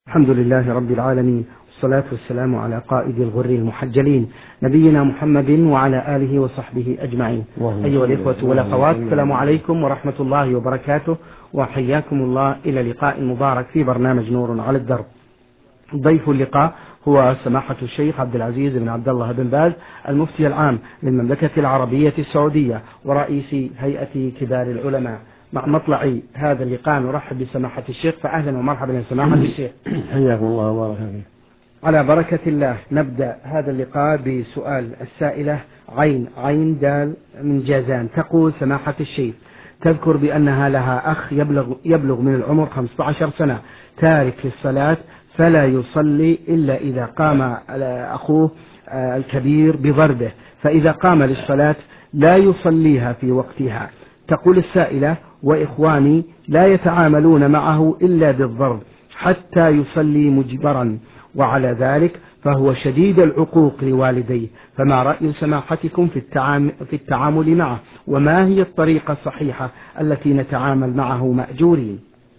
الحمد لله رب العالمين، والصلاة والسلام على قائد الغر المحجلين نبينا محمد وعلى آله وصحبه أجمعين. أيها الإخوة والأخوات، السلام عليكم ورحمة الله وبركاته، وحياكم الله إلى لقاء مبارك في برنامج نور على الدرب. ضيف اللقاء هو سماحة الشيخ عبد العزيز بن عبد الله بن باز، المفتي العام للمملكة العربية السعودية ورئيس هيئة كبار العلماء. مع مطلع هذا اللقاء نرحب بسماحة الشيخ، فأهلا ومرحبا يا سماحة الشيخ. حياكم الله وبارك فيك. على بركة الله نبدأ هذا اللقاء بسؤال السائلة عين دال من جازان. تقول سماحة الشيخ: تذكر بأنها لها أخ يبلغ من العمر 15 سنة تارك للصلاة، فلا يصلي إلا إذا قام أخوه الكبير بضربه، فإذا قام للصلاة لا يصليها في وقتها. تقول السائلة: وإخواني لا يتعاملون معه إلا بالضرب حتى يصلي مجبرا، وعلى ذلك فهو شديد العقوق لوالديه، فما رأي سماحتكم في التعامل معه، وما هي الطريقة الصحيحة التي نتعامل معه مأجورين؟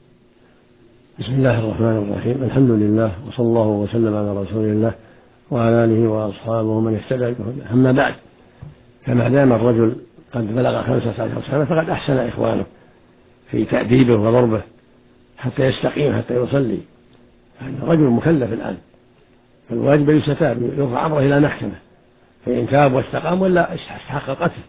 بسم الله الرحمن الرحيم، الحمد لله، وصلى الله وسلم على رسول الله وعلى آله وأصحابه ومن اهتدى بهداه. أما بعد، فما دام الرجل قد بلغ 15 سنة فقد أحسن إخوانه في تأديبه وضربه حتى يستقيم حتى يصلي. هذا رجل مكلف الآن، فالواجب يستتاب، يرفع أمره إلى محكمة، فإن تاب واستقام ولا استحق القتل.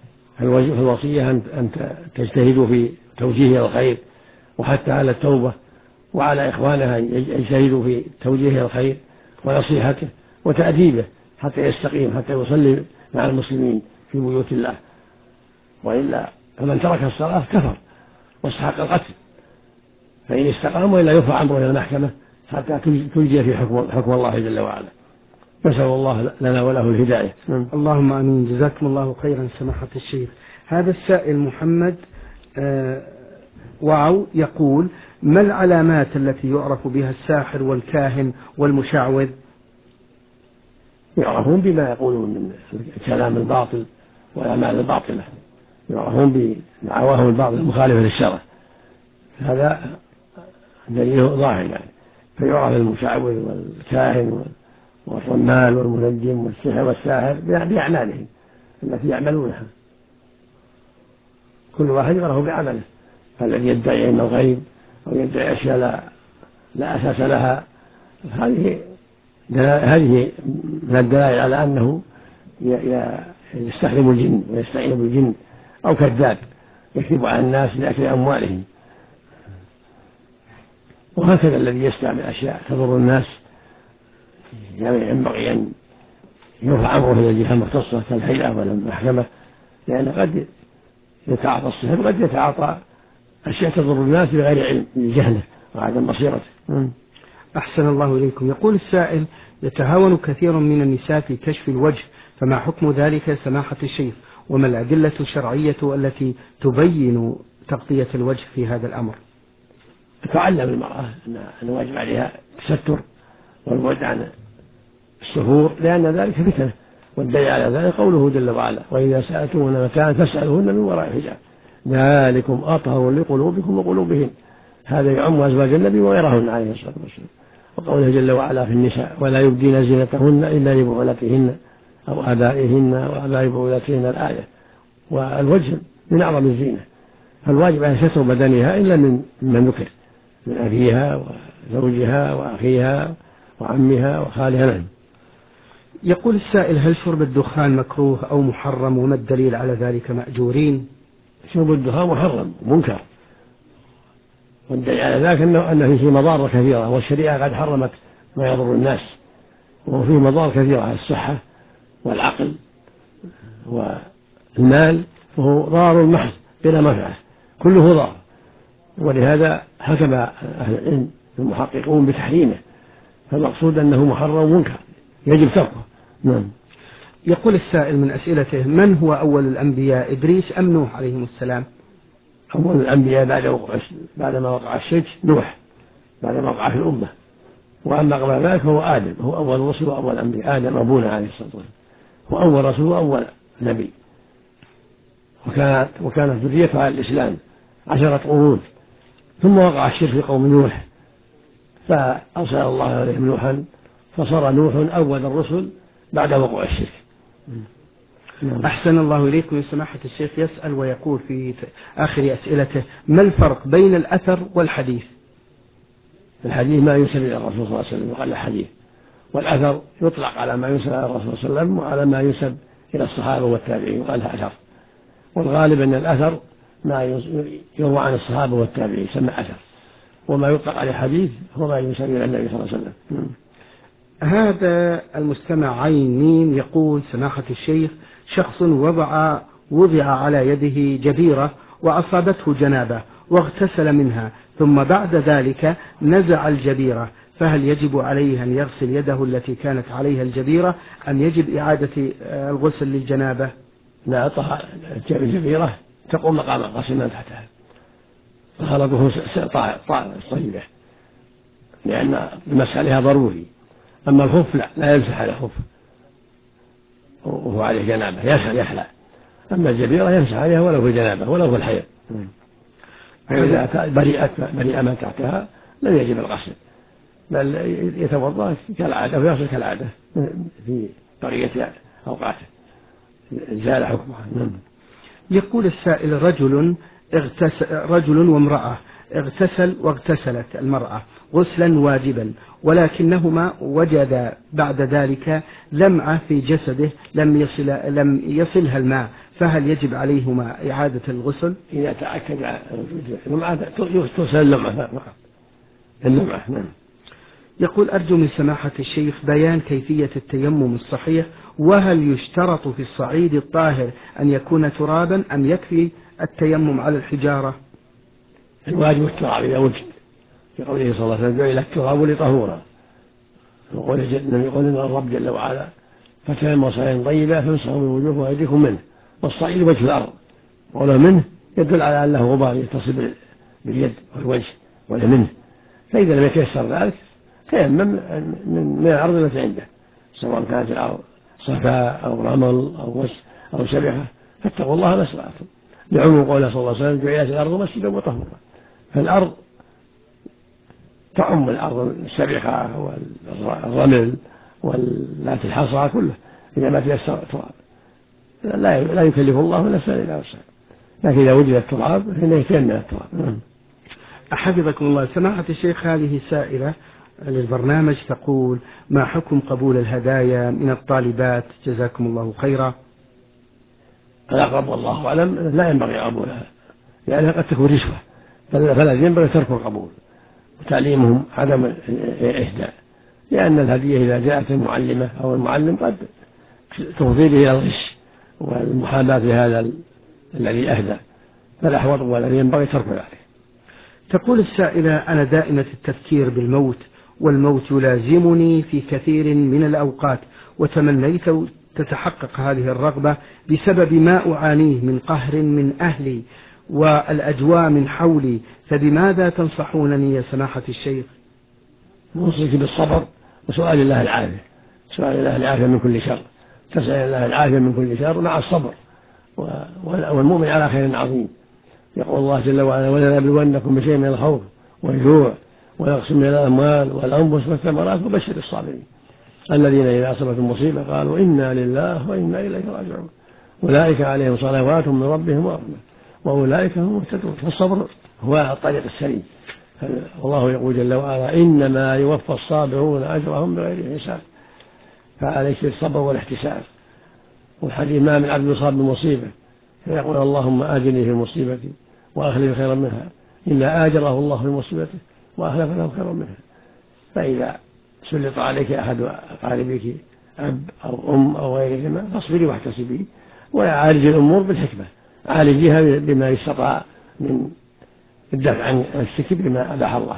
الوصية أن تجتهدوا في توجيهه إلى الخير، وحتى على التوبة وعلى إخوانها يجتهدوا في توجيهه إلى الخير ونصيحته وتأديبه حتى يستقيم حتى يصلي مع المسلمين في بيوت الله. وإلا فمن ترك الصلاة كفر واستحق القتل، فإن استقام وإلا يرفع أمره إلى المحكمة حتى تلجي في حكم الله جل وعلا. نسأل الله لنا وله الهداية. اللهم آمين. جزاكم الله خيرا سماحة الشيخ. هذا السائل محمد واو يقول: ما العلامات التي يعرف بها الساحر والكاهن والمشعوذ؟ يعرفون بما يقولون من الكلام الباطل والأعمال الباطلة، يعرفون بدعواهم الباطل المخالفة للشرع، هذا دليل ظاهر يعني. فيعرف المشعوذ والكاهن والرمال والمنجم والسحر والساحر بأعمالهم التي يعملونها، كل واحد يعرف بعمله. فالذي يدعي علم الغيب أو يدعي أشياء لا أساس لها، هذه من الدلائل على أنه يستخدم الجن ويستعين بالجن، أو كذاب يكذب على الناس لأكل أموالهم. وهكذا الذي يستعمل أشياء تضر الناس ينبغي أن يرفع أمره إلى الجهة المختصة كالهيئة ولا المحكمة، لأن قد يتعاطى السحر وقد يتعاطى أشياء تضر الناس بغير علم لجهله وعدم بصيرته. أحسن الله إليكم. يقول السائل: يتهاون كثير من النساء في كشف الوجه، فما حكم ذلك سماحة الشيخ، وما الأدلة الشرعية التي تبين تغطية الوجه في هذا الأمر؟ تتعلم المرأة أن الواجب عليها التستر والبعد عن السفور، لأن ذلك فتنة، والدليل على ذلك قوله جل وعلا: وإذا سألتموهن متاعا فاسألوهن من وراء حجاب ذلكم أطهر لقلوبكم وقلوبهن. هذا يعم أزواج النبي وغيرهن عليه الصلاة والسلام. وقوله جل وعلا في النساء: ولا يبدين زينتهن إلا لبعولتهن أو آبائهن وآباء بعولتهن، الآية. والوجه من أعظم الزينة، فالواجب أن ستر بدنها إلا من ذكر من أبيها وزوجها وأخيها وعمها وخالها منه. يقول السائل: هل شرب الدخان مكروه أو محرم، وما الدليل على ذلك مأجورين؟ شرب الدخان محرم منكر، والدليل على ذلك أنه فيه مضار كثيرة، والشريعة قد حرمت ما يضر الناس، وفيه مضار كثيرة على الصحة والعقل والمال، وهو ضار محض بلا منفعة، كله ضار. ولهذا حكم أهل العلم المحققون بتحريمه، فالمقصود أنه محرم منكر يجب تركه. نعم. يقول السائل من أسئلته: من هو أول الأنبياء، إدريس أم نوح عليهم السلام؟ أول الأنبياء بعد ما وقع الشرك نوح، بعد ما وقع في الأمة. وأما قبل ذلك هو آدم، هو أول الرسل وأول الأنبياء. آدم أبونا عليه الصلاة والسلام هو أول رسول وأول نبي، وكانت ذريته على الإسلام 10 قرون، ثم وقع الشرك في قوم نوح فأرسل الله عليهم نوحا، فصار نوح أول الرسل بعد وقوع الشرك. أحسن الله إليكم يا سماحة الشيخ. يسأل ويقول في آخر أسئلته: ما الفرق بين الأثر والحديث؟ الحديث ما ينسب إلى الرسول صلى الله عليه وسلم وقال حديث، والأثر يطلق على ما ينسب إلى الرسول صلى الله عليه وسلم وعلى ما ينسب إلى الصحابة والتابعين وقال أثر، والغالب أن الأثر ما يروى عن الصحابة والتابعين يسمى أثر، وما يطلق عليه حديث هو ما ينسب إلى النبي صلى الله عليه وسلم. هذا المستمع عين ميم يقول: سماحة الشيخ، شخص وضع على يده جبيرة وأصابته جنابة واغتسل منها، ثم بعد ذلك نزع الجبيرة، فهل يجب عليه أن يغسل يده التي كانت عليها الجبيرة أم يجب إعادة الغسل للجنابة؟ لا، الجبيرة تقوم مقام الغسل من تحتها، فخلقه طيبة لأن المسح عليها ضروري. أما الخف لا يمسح على الخف وهو عليه جنابة، يخلع. أما الجبيرة يمسح عليها ولو في جنابة ولو في الحيض، فإذا بريئة ما تحتها لم يجب الغسل، بل يتوضأ كالعادة ويغسل كالعادة في بقية أوقاته، زال حكمها. يقول السائل: رجل وامرأة اغتسل واغتسلت المرأة غسلا واجبا، ولكنهما وجد بعد ذلك لمعة في جسده لم يصلها الماء، فهل يجب عليهما إعادة الغسل؟ إذا تأكد اللمعة تغسل اللمعة. نعم. يقول: أرجو من سماحة الشيخ بيان كيفية التيمم الصحيح، وهل يشترط في الصعيد الطاهر أن يكون ترابا أم يكفي التيمم على الحجارة؟ الواجب التراب إذا وجد، في قوله صلى الله عليه وسلم: جعل التراب لطهورا، وقول إن الرب جل وعلا: فتيمموا صعيدا طيبا فامسحوا بوجوهكم وأيديكم منه، والصعيد وجه الأرض، وله منه يدل على أن له غبار يتصل باليد والوجه ولا منه، فإذا لم يتيسر ذلك تيمم من الأرض التي عنده، سواء كانت الأرض صفاء أو رمل أو سبحة، فاتقوا الله ما استطعتم، لعموم قوله صلى الله عليه وسلم: جعلت الأرض مسجدا وطهورا. فالأرض تعم الأرض السبحة والرمل واللات الحصى كله إذا ما تيسر التراب، لا يكلف الله نفسا إلا وسعها، لكن إذا وجد التراب فإنه يتيمم التراب. حفظكم الله. سماحة الشيخ، هذه سائلة للبرنامج تقول: ما حكم قبول الهدايا من الطالبات؟ جزاكم الله خيرا. الأقرب والله أعلم لا ينبغي قبولها، لأنها قد تكون رشوة، فلا ينبغي ترك القبول وتعليمهم عدم الإهداء، لأن الهدية إذا جاءت المعلمة أو المعلم قد تفضي به إلى الغش والمحاباة لهذا الذي أهدى، فالأحوط والذي ينبغي ترك ذلك. تقول السائلة: أنا دائمة التفكير بالموت، والموت يلازمني في كثير من الأوقات، وتمنيت تتحقق هذه الرغبة بسبب ما أعانيه من قهر من أهلي والأجواء من حولي، فبماذا تنصحونني يا سماحة الشيخ؟ نوصيك بالصبر وسؤال الله العافية، سؤال الله العافية من كل شر، تسأل الله العافية من كل شر مع الصبر، والمؤمن على خير عظيم. يقول الله جل وعلا: ولنبلونكم بشيء من الخوف والجوع ونقص من الأموال والأنفس والثمرات وبشر الصابرين الذين إذا أصابتهم مصيبة قالوا إنا لله وإنا إليه راجعون أولئك عليهم صلوات من ربهم ورحمة وأولئك هم المهتدون. فالصبر هو الطريق السليم، والله يقول جل وعلا: إنما يوفى الصابرون أجرهم بغير حساب، فعليك بالصبر والاحتساب. والحديث: ما من عبد يصاب بمصيبة فيقول اللهم آجرني في مصيبتي وأخلف خيرا منها إلا آجره الله في مصيبته وأخلف له خيرا منها. فإذا سلط عليك أحد أقاربك أب أو أم أو غيرهما فاصبري واحتسبي، وعالج الأمور بالحكمة، عالجيها بما يستطاع من الدفع عن نفسك بما أباح الله،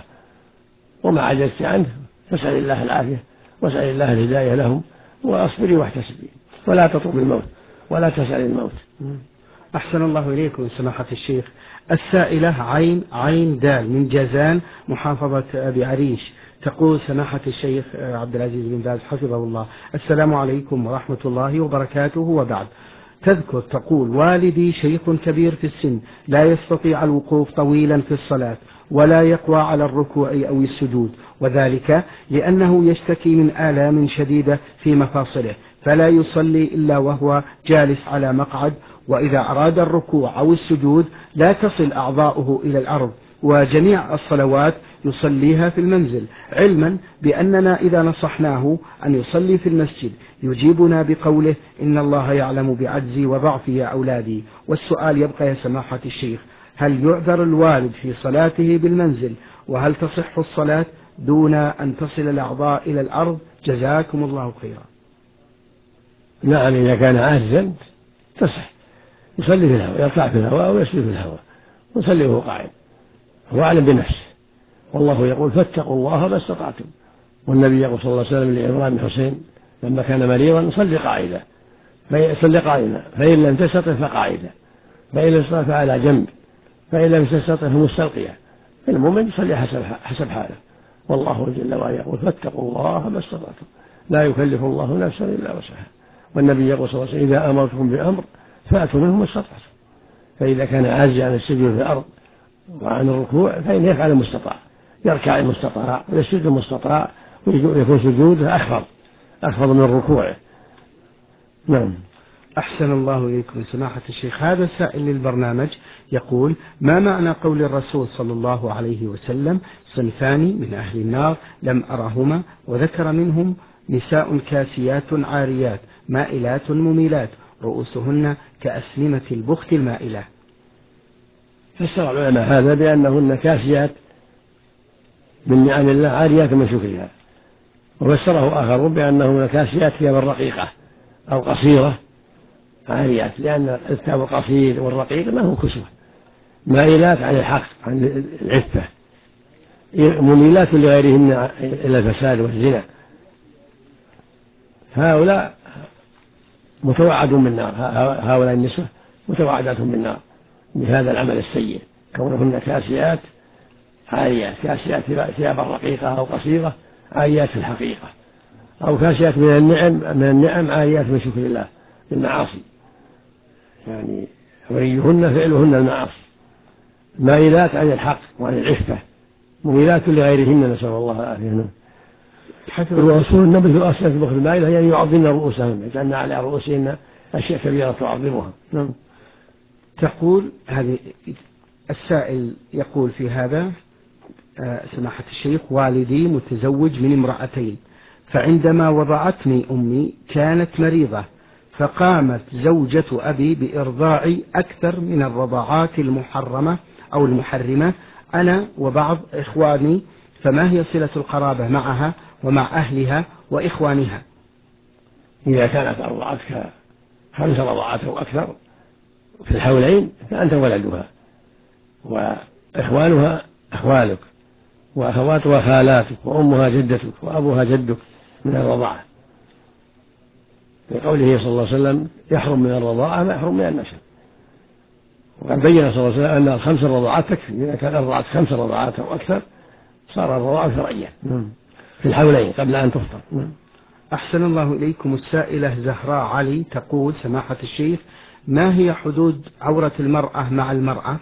وما عجزت عنه فاسأل الله العافية واسأل الله الهداية لهم، وأصبري واحتسبي ولا تطلب الموت ولا تسأل الموت. أحسن الله إليكم سماحة الشيخ. السائلة عين دال من جازان محافظة أبي عريش تقول: سماحة الشيخ عبد العزيز بن باز حفظه الله: السلام عليكم ورحمة الله وبركاته، وبعد، تذكر تقول: والدي شيخ كبير في السن لا يستطيع الوقوف طويلا في الصلاة ولا يقوى على الركوع أو السجود، وذلك لأنه يشتكي من آلام شديدة في مفاصله، فلا يصلي إلا وهو جالس على مقعد، وإذا أراد الركوع أو السجود لا تصل أعضاؤه إلى الأرض، وجميع الصلوات يصليها في المنزل، علما بأننا إذا نصحناه أن يصلي في المسجد يجيبنا بقوله: إن الله يعلم بعجزي وضعفي يا أولادي. والسؤال يبقى يا سماحة الشيخ: هل يعذر الوالد في صلاته بالمنزل؟ وهل تصح الصلاة دون أن تصل الأعضاء إلى الأرض؟ جزاكم الله خيرا. نعم، إذا كان عاجزا تصح، يصلي في الهواء، يركع في الهواء أو يسجد في الهواء ويصلي وهو قاعد، هو أعلم بنفسه. والله يقول: فاتقوا الله ما استطعتم. والنبي يقول صلى الله عليه وسلم لعمران بن حسين لما كان مريضا: صلي قاعدا، فإن لم تستطع فقاعدا، فإن لم تستطع فعلى جنب، فإن لم تستطع فمستلقيا. المؤمن يصلي حسب حاله. والله جل وعلا يقول: فاتقوا الله ما استطعتم، لا يكلف الله نفسا إلا وسعها. والنبي يقول صلى الله عليه وسلم: إذا أمرتكم بأمر فأتوا منه ما استطعتم. فإذا كان عاجزا عن السجود في الأرض وعن الركوع فإن يفعل المستطاع، يركع المستطاع ويسجد المستطاع، ويكون سجوده أخفض من ركوعه. نعم. أحسن الله إليكم سماحة الشيخ. هذا سائل للبرنامج يقول: ما معنى قول الرسول صلى الله عليه وسلم: صنفان من أهل النار لم أرهما، وذكر منهم نساء كاسيات عاريات مائلات مميلات رؤوسهن كأسلمة البخت المائلة؟ فسر العلماء هذا بأنهن كاسيات من نعم الله عاريات من شكرها، وفسره آخرون بأنهن كاسيات ثيابا رقيقة أو قصيرة عاريات، لأن الثوب القصير والرقيق ما هو كسوة، مائلات عن الحق عن العفة، مميلات لغيرهن إلى الفساد والزنا. هؤلاء متوعدون بالنار، هؤلاء النسوة متوعدات بالنار بهذا العمل السيء، كونهن كاسيات عاريات، كاسيات ثيابا رقيقة أو قصيرة عاريات في الحقيقة، أو كاسيات من النعم عاريات من شكر الله بالمعاصي، يعني وليهن فعلهن المعاصي، مائلات عن الحق وعن العفة، مميلات لغيرهن، نسأل الله العافية. الرسول النبي في الأصل البخل المائلة يعني يعظمن رؤوسهن، لأن على رؤوسهن أشياء كبيرة تعظمها. تقول هذه السائل يقول في هذا: سماحة الشيخ، والدي متزوج من امرأتين، فعندما وضعتني أمي كانت مريضة، فقامت زوجة أبي بإرضاعي أكثر من الرضاعات المحرمة أو المحرمة أنا وبعض إخواني، فما هي صلة القرابة معها ومع أهلها وإخوانها؟ إذا كانت أرضعتك 5 رضاعات أو أكثر في الحولين فأنت ولدها، وإخوانها أخوالك، وأخواتها خالاتك، وأمها جدتك، وأبوها جدك من الرضاعة، لقوله صلى الله عليه وسلم: يحرم من الرضاعة ما يحرم من النسب. وقد بين صلى الله عليه وسلم أن 5 رضاعات تكفي، إذا كان أرضعت 5 رضاعات أو أكثر صار الرضاعة شرعية في الحولين قبل أن تفطر. أحسن الله إليكم. السائلة زهراء علي تقول: سماحة الشيخ، ما هي حدود عورة المرأة مع المرأة؟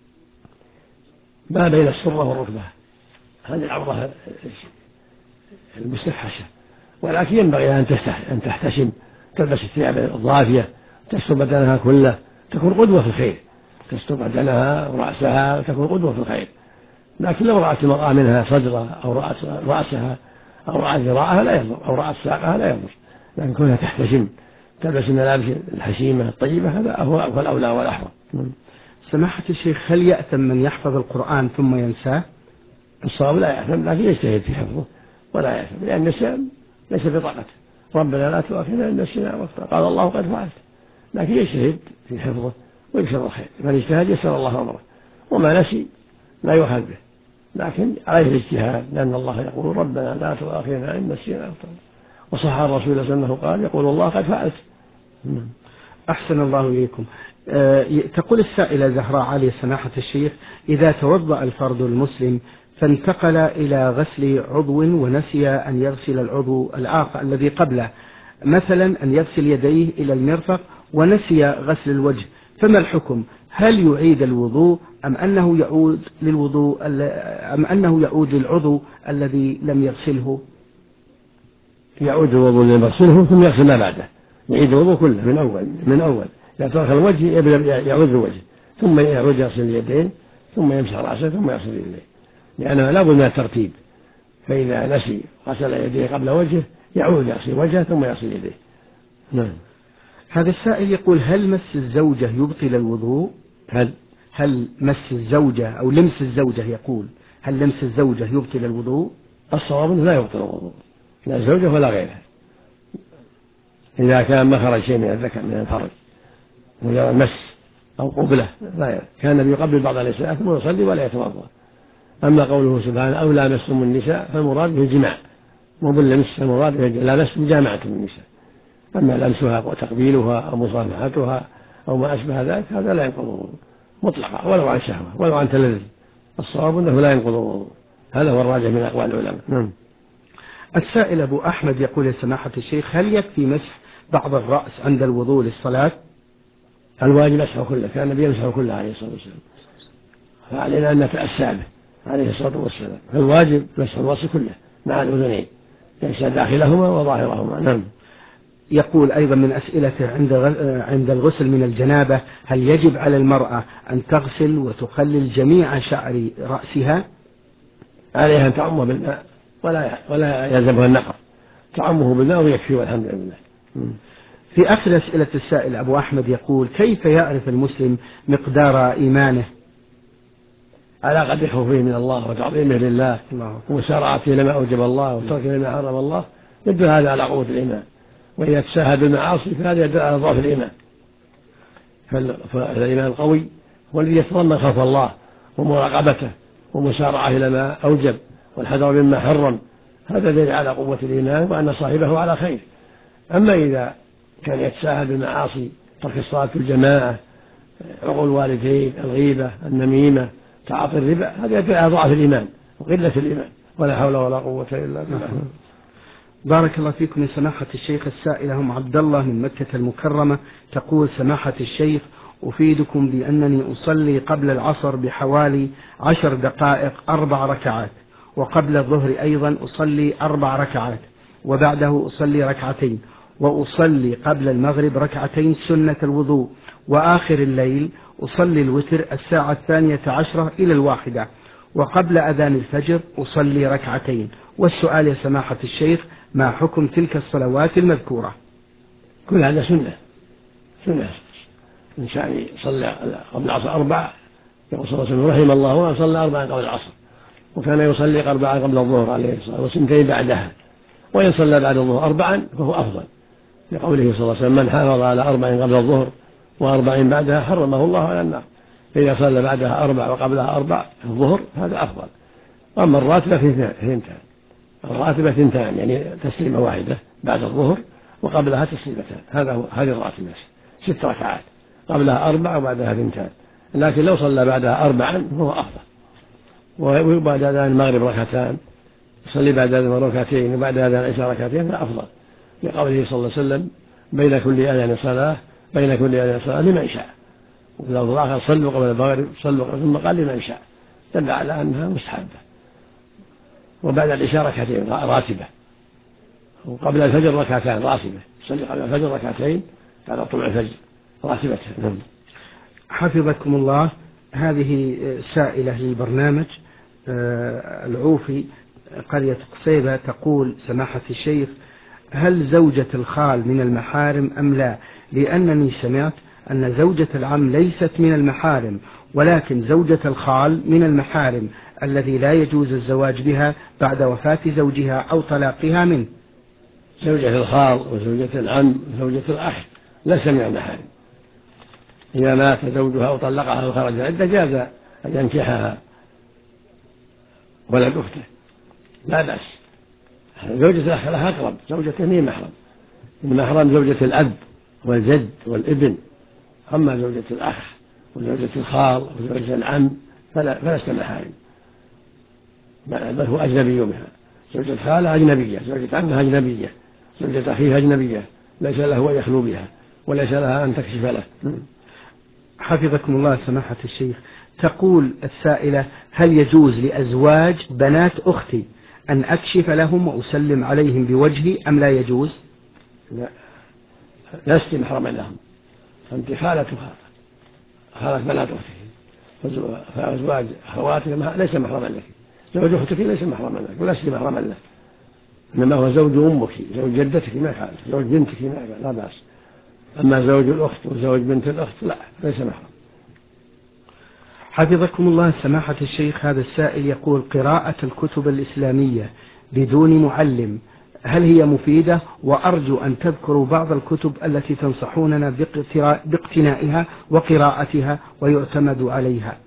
ما بين السرة والركبة، هذه العورة المستفحشة، ولكن ينبغي أن تحتشم، تلبس الثياب الضافية، تستر بدنها كله، تكون قدوة في الخير، تستر بدنها ورأسها، تكون قدوة في الخير. لكن لو رأت المرأة منها صدرها أو رأسها أو رأت ذراعها لا يضر، أو رأت ساقها لا يضر، لكن كونها تحتشم تلبس الملابس الحشيمة الطيبة هذا هو الأولى والأحرى. سماحة الشيخ، هل يأثم من يحفظ القرآن ثم ينساه؟ الصواب لا يأثم، لكن يجتهد في حفظه ولا يأثم، لأن النسيان ليس بطاقته. ربنا لا تؤاخذنا إن نسينا واخطأنا، قال الله قد فعلت، لكن يجتهد في حفظه ويبشر الخير، من اجتهد يسر الله أمره، وما نسي لا يؤخذ به، لكن عليه الاجتهاد، لأن الله يقول: ربنا لا تؤاخذنا إن نسينا واخطأنا، وصح الرسول صلى الله عليه وسلم أنه قال: يقول الله قد فعلت. أحسن الله إليكم. تقول السائلة زهراء علي: سماحة الشيخ، إذا توضأ الفرد المسلم فانتقل إلى غسل عضو ونسي أن يغسل العضو الآخر الذي قبله، مثلا أن يغسل يديه إلى المرفق ونسي غسل الوجه فما الحكم؟ هل يعيد الوضوء أم أنه يعود للعضو الذي لم يغسله؟ يعود الوضوء لم يغسله ثم يغسل ما بعده، يعيد الوضوء كله من أول إذا ترك الوجه يعود الوجه ثم يعود يغسل اليدين ثم يمسح رأسه ثم يغسل يديه، لأنه لا بد من الترتيب. فإذا نسي غسل يديه قبل وجهه يعود يغسل وجهه ثم يغسل يديه. نعم. هذا السائل يقول هل مس الزوجة يبطل الوضوء؟ هل مس الزوجة أو لمس الزوجة، يقول هل لمس الزوجة يبطل الوضوء؟ الصواب أنه لا يبطل الوضوء، لا الزوجة ولا غيرها، إذا كان ما خرج شيء من الذكر من الفرج مجرد مس أو قبلة لا كان النبي يقبل بعض النساء ثم يصلي ولا يتوضأ. أما قوله سبحانه أو لامستم النساء فالمراد به الجماع، مو باللمس، المراد به لامستم مجامعة النساء. أما لمسها وتقبيلها أو مصافحتها أو ما أشبه ذلك هذا لا ينقض الوضوء مطلقا ولو عن شهوة ولو عن تلذذ. الصواب أنه لا ينقض الوضوء، هذا هو الراجح من أقوال العلماء. نعم. السائل أبو أحمد يقول يا سماحة الشيخ هل يكفي مسح بعض الرأس عند الوضوء للصلاة؟ الواجب مسحه كله، كان النبي يمسحه كله عليه الصلاة والسلام، فعلينا أن نتأسى به عليه الصلاة والسلام. فالواجب مسح الرأس كله مع الأذنين، يمسح داخلهما وظاهرهما. نعم. يقول أيضا من أسئلته عند الغسل من الجنابة هل يجب على المرأة أن تغسل وتخلل جميع شعر رأسها؟ عليها أن تعمه بالماء ولا يلزمها النقر، تعمه بالماء ويكفي والحمد لله. في آخر أسئلة السائل أبو أحمد يقول كيف يعرف المسلم مقدار إيمانه؟ على قدر خوفه من الله وتعظيمه لله ومسارعته لما أوجب الله وتركه لما حرم الله، يدل هذا على قوة الإيمان. وإذا تساهل بالمعاصي فهذا يدل على ضعف الإيمان. فالإيمان القوي هو الذي يتضمن خوف الله ومراقبته ومسارعة إلى ما أوجب والحذر مما حرم، هذا دليل على قوة الإيمان وأن صاحبه على خير. أما إذا كان يتساهل بالمعاصي، ترك الصلاة في الجماعة، عقوق الوالدين، الغيبة، النميمة، تعاطي الربا، هذا يدل على ضعف الإيمان وقلة الإيمان، ولا حول ولا قوة إلا بالله. بارك الله فيكم يا سماحة الشيخ. السائلة هم عبد الله من مكة المكرمة تقول سماحة الشيخ أفيدكم بأنني أصلي قبل العصر بحوالي 10 دقائق 4 ركعات، وقبل الظهر أيضا أصلي 4 ركعات، وبعده أصلي ركعتين، وأصلي قبل المغرب ركعتين سنة الوضوء، وآخر الليل أصلي الوتر 12:00 إلى 1، وقبل أذان الفجر أصلي ركعتين. والسؤال يا سماحة الشيخ ما حكم تلك الصلوات المذكورة؟ كل هذا سنة إنسان يصلي قبل العصر 4 يقول صلى الله عليه وسلم رحم الله صلى 4 قبل العصر، وكان يصلي 4 قبل الظهر عليه الصلاة والسلام و2 بعدها، وإن صلى بعد الظهر 4 فهو أفضل، لقوله صلى الله عليه وسلم من حافظ على 4 قبل الظهر و4 بعدها حرمه الله على النار. فإذا صلى بعدها 4 وقبلها 4 الظهر هذا أفضل. أما الراتبة في 2، الراتبة 2 يعني تسليمة واحدة بعد الظهر وقبلها تسليمتان، هذه الراتبة 6 ركعات، قبلها 4 وبعدها 2. لكن لو صلى بعدها 4 فهو أفضل. وبعد أذان المغرب ركعتان، يصلي بعد أذان ركعتين وبعد أذان العشاء ركعتين لا أفضل، لقوله صلى الله عليه وسلم بين كل أذان صلاة لمن شاء. ولو الآخر صلوا قبل المغرب صلوا ثم قال لمن شاء، دل على أنها مستحبة. وبعد العشاء ركعتين راتبة، وقبل الفجر ركعتان راتبة، صلي قبل الفجر ركعتين بعد طلوع الفجر راتبة. حفظكم الله. هذه سائلة للبرنامج العوفي قرية قصيبة تقول سماحة الشيخ هل زوجة الخال من المحارم أم لا؟ لأنني سمعت أن زوجة العم ليست من المحارم، ولكن زوجة الخال من المحارم الذي لا يجوز الزواج بها بعد وفاة زوجها أو طلاقها منه. زوجة الخال وزوجة العم وزوجة الأخ ليس من المحارم، إذا مات زوجها أو طلقها وخرج العدة جاز أن ينكحها ولد أخته لا بأس. زوجة الأخ لها أقرب، زوجته هي محرم، المحرم زوجة الأب والجد والابن. أما زوجة الأخ وزوجة الخال وزوجة العم فلست محارم، بل هو أجنبي منها. زوجة خالة أجنبية، زوجة عمها أجنبية، زوجة أخيها أجنبية، ليس له أن يخلو بها وليس لها أن تكشف له. حفظكم الله سماحة الشيخ، تقول السائلة: هل يجوز لأزواج بنات أختي أن أكشف لهم وأسلم عليهم بوجهي أم لا يجوز؟ لا، لست محرما لهم، أنت خالتها، خالة بنات أختك، فأزواج أخواتك ليس محرما لك، زوج أختك ليس محرما لك ولست محرما له، إنما هو زوج أمك، زوج جدتك ما يخالف، زوج بنتك ما يخالف، لا بأس. أما زوج الأخت وزوج بنت الأخت لا، ليس محرم. حفظكم الله سماحة الشيخ، هذا السائل يقول: قراءة الكتب الإسلامية بدون معلم هل هي مفيدة؟ وأرجو أن تذكروا بعض الكتب التي تنصحوننا باقتنائها وقراءتها ويعتمد عليها.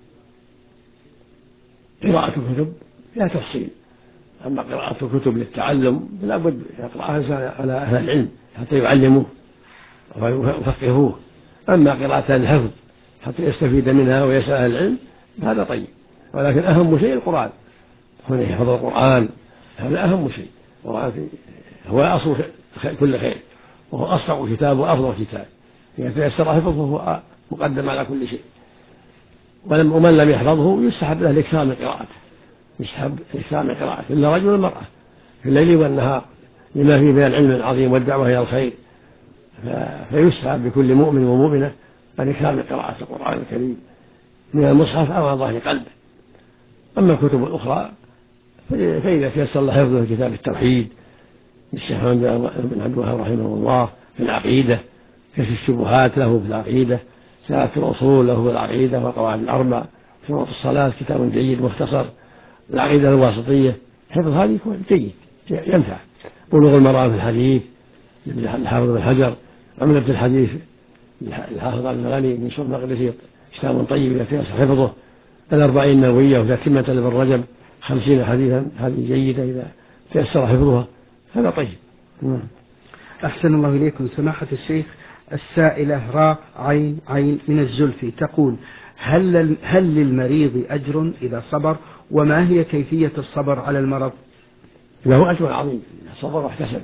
قراءة الكتب لا تفصيل، أما قراءة الكتب للتعلم لا بد يقرأها على أهل العلم حتى يعلموه ويفقهوه. أما قراءة الحفظ حتى يستفيد منها ويسأل أهل العلم هذا طيب، ولكن أهم شيء القرآن، هنا يحفظ القرآن، هذا أهم شيء. القرآن هو أصل كل خير، وهو أصدق كتاب وأفضل كتاب، إذا تيسر حفظه فهو مقدم على كل شيء. ومن لم يحفظه يستحب له الإكثار من قراءته، يستحب الإكثار من قراءته إلا رجل والمرأة في الليل والنهار، لما فيه من العلم العظيم والدعوة إلى الخير، فيستحب بكل مؤمن ومؤمنة الإكثار من قراءة القرآن الكريم من المصحف أو عن ظهر قلب. أما الكتب الأخرى فإذا تيسر له حفظه كتاب التوحيد للشيخ بن عبد الوهاب رحمه الله في العقيدة، كشف الشبهات له في العقيدة، سلة الأصول له في العقيدة والقواعد الأربع، شروط الصلاة كتاب جيد مختصر، العقيدة الواسطية، حفظ هذه يكون جيد ينفع. بلوغ المرام في الحديث الحافظ بن حجر، عمدة الحديث الحافظ عبد الغني بن شرف مقدسي كتاب طيب إذا تيسر حفظه، الأربعين النووية وتتمة لابن رجب 50 حديثا، هذه جيدة إذا تيسر حفظها، هذا طيب. أحسن الله إليكم سماحة الشيخ. السائلة راء عين عين من الزلفي تقول: هل للمريض أجر إذا صبر؟ وما هي كيفية الصبر على المرض؟ له أجر عظيم، الصبر واحتسب.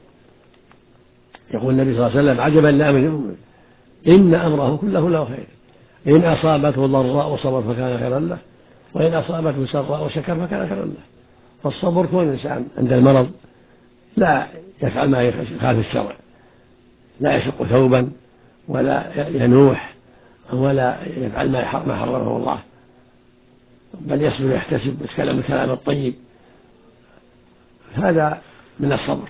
يقول النبي صلى الله عليه وسلم: عجبا لأمر المؤمن إن أمره كله له خير، إن أصابته ضراء وصبر فكان خيرا له، وإن أصابته سراء وشكر فكان خيرا له. فالصبر كون الإنسان عند المرض لا يفعل ما يخالف الشرع، لا يشق ثوبا ولا ينوح ولا يفعل ما حرمه الله، بل يصبر ويحتسب ويتكلم الكلام الطيب، هذا من الصبر.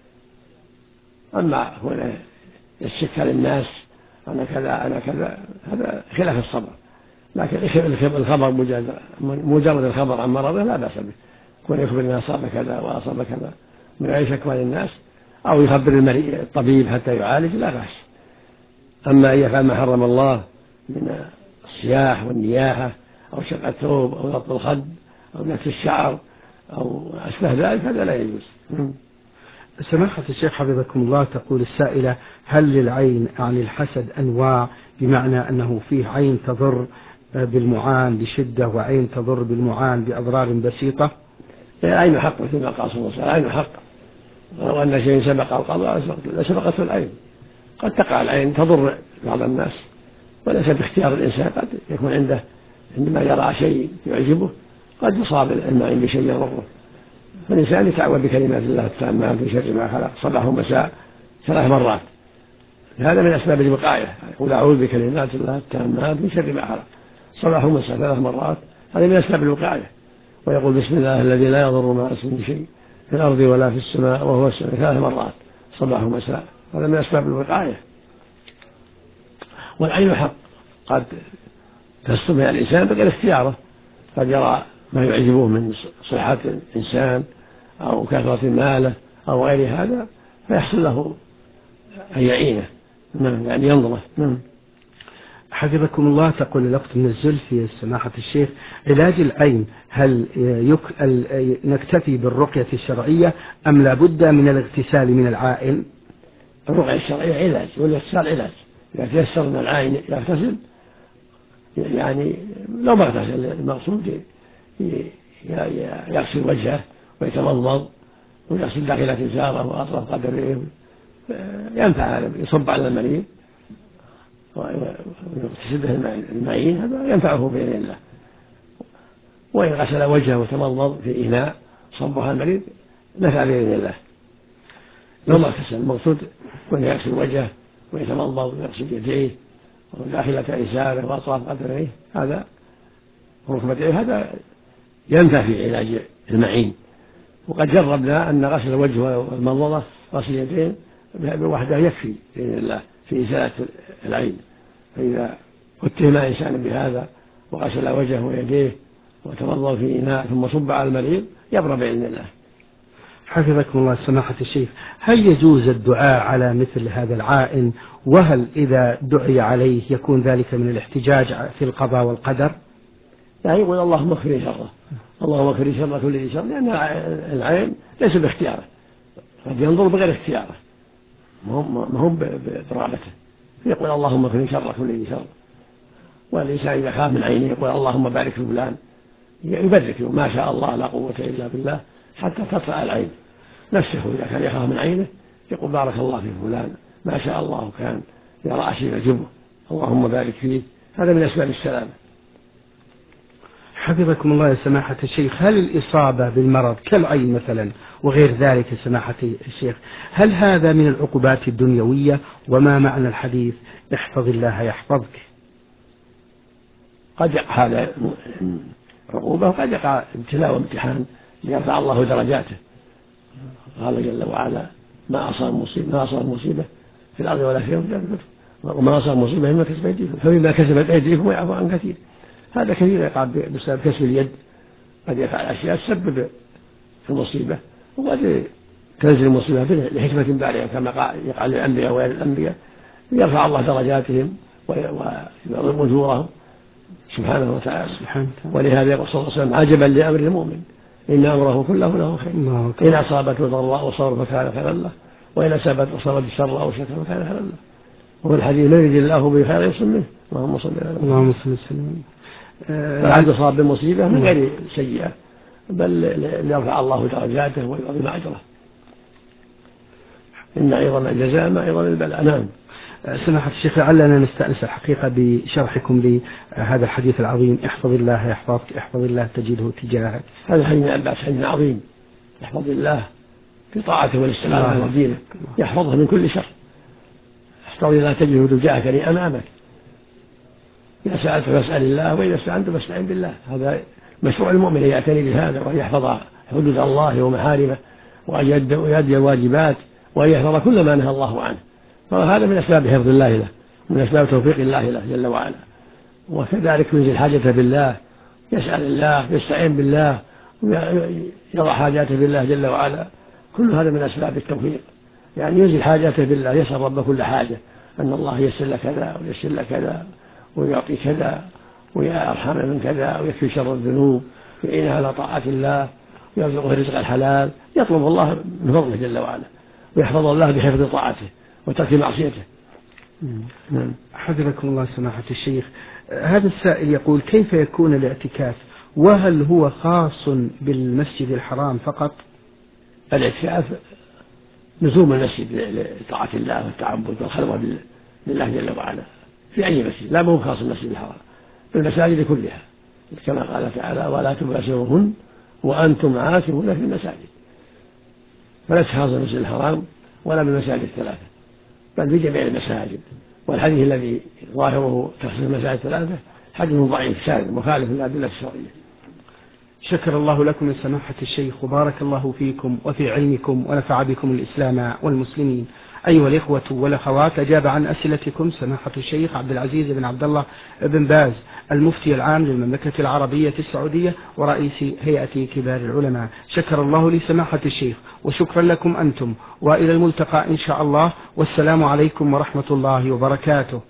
أما هنا يشكى للناس أنا كذا أنا كذا هذا خلاف الصبر، لكن الخبر مجرد الخبر عن مرضه لا بأس به، كون يخبر أنه أصاب كذا وأصاب كذا من أي شكوى للناس، أو يخبر الطبيب حتى يعالج لا بأس. أما أن يفعل ما حرم الله من الصياح والنياحة أو شق الثوب أو غض الخد أو نكس الشعر أو أشبه ذلك هذا لا يجوز. سماحة الشيخ حفظكم الله، تقول السائلة: هل للعين عن الحسد أنواع، بمعنى أنه فيه عين تضر بالمعان بشدة وعين تضر بالمعان بأضرار بسيطة؟ العين حق مثل ما قال صلى الله عليه وسلم، العين حق، ولو أن شيء سبق القضاء لسبقته العين. قد تقع العين تضر بعض الناس وليس باختيار الإنسان، قد يكون عنده عندما يرى شيء يعجبه قد يصاب المعين بشيء يضره، فالإنسان يتعوذ بكلمات الله التامات من شر ما خلق صباح ومساء 3 مرات، هذا من أسباب الوقاية، يقول أعوذ بكلمات الله التامات من شر ما خلق صباح ومساء 3 مرات، هذا من أسباب الوقاية. ويقول بسم الله الذي لا يضر مع اسمه شيء في الأرض ولا في السماء وهو السميع 3 مرات صباح ومساء، هذا من أسباب الوقاية. والعين حق قد تستمع الإنسان بغير اختياره، قد يرى ما يعجبه من صحة الإنسان أو كثرة ماله أو غير هذا فيحصل له أن يعينه، يعني ينظره. حفظكم الله، تقول الأخت من الزلفي: سماحة الشيخ، علاج العين هل نكتفي بالرقية الشرعية أم لا بد من الاغتسال من العائن؟ الرقية الشرعية علاج والاغتسال علاج، إذا تيسر من العين يغتسل، يعني لو ما اغتسل المقصود يغسل وجهه ويتمضمض ويغسل داخلة إزاره وأطراف قدمه، ينفع هذا، يصب على المريض ويغتسل المعين هذا ينفعه بإذن الله. وإن غسل وجهه وتمضمض في إناء صبها المريض نفع بإذن الله. لو ما غسل المقصود كون يغسل وجهه ويتمضمض ويغسل يديه وداخلة إزاره وأطراف قدميه هذا وركبتيه هذا ينفع في علاج المعين. وقد جربنا أن غسل الوجه والمضمضة غسل اليدين بوحده يكفي بإذن الله في إزالة العين. فإذا اتهم إنسان بهذا وغسل وجهه ويديه وتمضمض في إناء ثم صب على المريض يبرأ بإذن الله. حفظكم الله سماحة الشيخ، هل يجوز الدعاء على مثل هذا العائن؟ وهل إذا دعي عليه يكون ذلك من الاحتجاج في القضاء والقدر؟ يعني يقول اللهم اغفر لي شره، اللهم اغفر لي شر كل ذي شر، لأن العين ليس باختياره، قد ينظر بغير اختياره ما هم برغبته، يقول اللهم اغفر لي شر كل ذي شر. والإنسان إذا خاف من عينه يقول اللهم بارك في فلان، يبارك ما شاء الله لا قوة إلا بالله حتى تطلع العين. نفسه إذا كان يخاف من عينه يقول بارك الله في فلان ما شاء الله كان يرى أسير جبه اللهم بارك فيه. هذا من أسباب السلامة. حفظكم الله يا سماحة الشيخ، هل الإصابة بالمرض كالعين مثلا وغير ذلك سماحة الشيخ هل هذا من العقوبات الدنيوية؟ وما معنى الحديث احفظ الله يحفظك؟ قد يقع هذا عقوبة وقد يقع ابتلاء وامتحان ليرفع الله درجاته. قال جل وعلا ما أصاب مصيبة في الأرض ولا في الأرض وما أصاب مصيبة فيما كسبت أيديكم فبما كسبت أيديكم ويعفو عن كثير. هذا كثير يقع بسبب كسب اليد، قد يفعل أشياء تسبب في المصيبة وقد تنزل المصيبة لحكمة بالغة كما يقع للأنبياء وغير الأنبياء ليرفع الله درجاتهم ويعظم أجورهم سبحانه وتعالى. ولهذا يقول صلى الله عليه وسلم عجبا لأمر المؤمن إن أمره كله له خير إن أصابته ضراء صبر فكان خيرا له وإن أصابته الشر أو شكر فكان خيرا له. وفي الحديث من يرد الله به خيرا يصب منه اللهم صل على محمد. فالعبد يصاب بمصيبة من غير سيئة بل ليرفع الله درجاته ويعظم أجره. إن عظم الجزاء ما عظم البلاء. نعم. سماحة الشيخ لعلنا نستأنس الحقيقة بشرحكم لهذا الحديث العظيم احفظ الله يحفظك احفظ الله تجده تجاهك. هذا حديث عباس حديث عظيم يحفظ الله في طاعته والاستقامة على دينه يحفظه من كل شر. احفظ الله تجده تجاهك يعني أمامك. إذا سألت فاسأل الله وإذا استعنت فاستعن بالله. هذا مشروع المؤمن يعتني بهذا وأن يحفظ حدود الله ومحارمه ويؤدي الواجبات وأن يحفظ كل ما نهى الله عنه. وهذا من أسباب حفظ الله له من أسباب توفيق الله له جل وعلا. وكذلك ينزل حاجته بالله يسأل الله يستعين بالله يضع حاجاته بالله جل وعلا. كل هذا من أسباب التوفيق. يعني ينزل حاجاته بالله يسأل رب كل حاجة أن الله يسر لك كذا ويسر لك كذا ويعطي كذا ويرحم من كذا ويكفي شر الذنوب ويعينه على طاعة الله ويرزقه رزق الحلال. يطلب الله من فضله جل وعلا ويحفظ الله بحفظ طاعته وترك معصيته. نعم. حفظكم الله سماحة الشيخ، هذا السائل يقول كيف يكون الاعتكاف وهل هو خاص بالمسجد الحرام فقط؟ الاعتكاف لزوم المسجد لطاعة الله والتعبد والخلوة بالله جل وعلا في أي مسجد لا مو خاص بالمسجد الحرام بالمساجد كلها كما قال تعالى ولا تباشروهن وأنتم عاكفون في المساجد. فليس خاص بالمسجد الحرام ولا بالمساجد الثلاثة بل بجميع المساجد. والحديث الذي ظاهره تخصيص المساجد الثلاثة حديث ضعيف شاذ مخالف للأدلة الشرعية. شكر الله لكم يا سماحة الشيخ وبارك الله فيكم وفي علمكم ونفع بكم الإسلام والمسلمين. أيها الإخوة والأخوات أجاب عن أسئلتكم سماحة الشيخ عبد العزيز بن عبد الله بن باز المفتي العام للمملكة العربية السعودية ورئيس هيئة كبار العلماء. شكر الله لسماحة الشيخ وشكرا لكم أنتم وإلى الملتقى إن شاء الله والسلام عليكم ورحمة الله وبركاته.